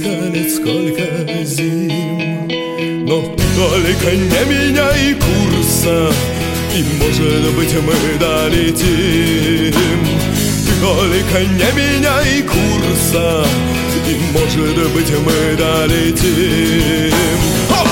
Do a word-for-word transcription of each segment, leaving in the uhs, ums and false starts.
Сколько лет, сколько зим, но только не меняй курса, и, может быть, мы долетим. Только не меняй курса, и, может быть, мы долетим. Хоп!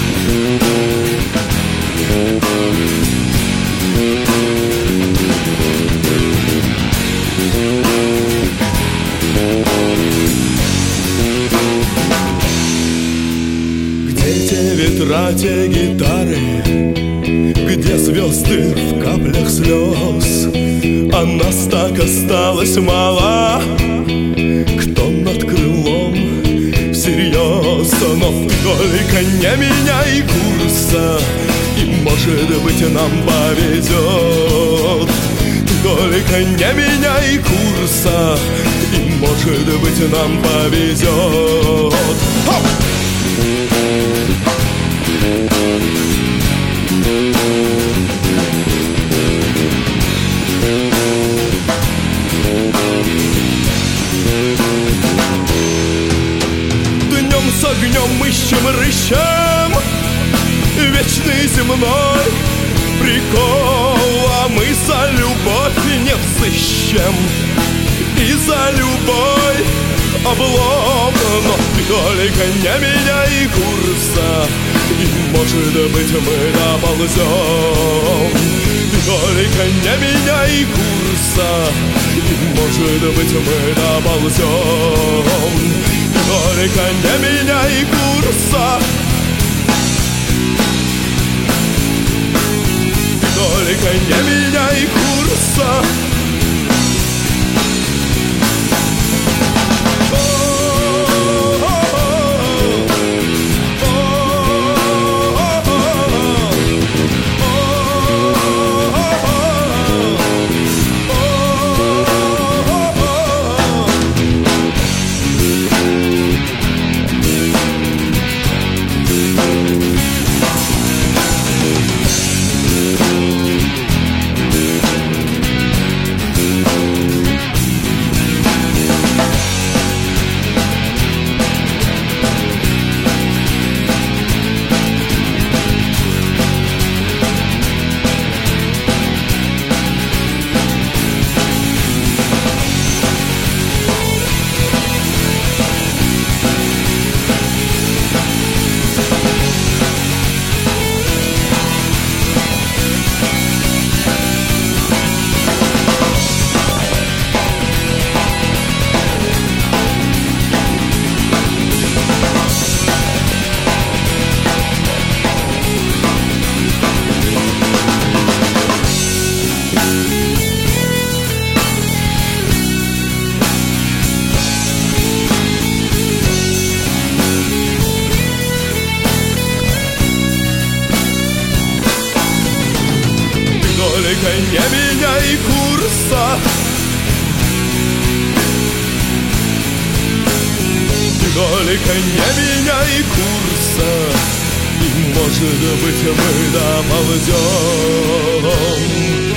Где те ветра, те гитары, где звезды в каплях слез? А нас так осталось мало, кто над крылом всерьез. Но только не меняй курса, и, может быть, нам повезет. Только не меняй курса, и, может быть, нам повезет. Хоп! Днем с огнем ищем, рыщем вечный земной прикол, а мы за любовь не взыщем, и за любой облом. Но только не меняй курса, и, может быть, мы доползем. Только не меняй курса, и, может быть, мы доползем. Только не меняй курса, только не меняй курса. Только не меняй курса, только не меняй курса, и, может быть, мы доползем.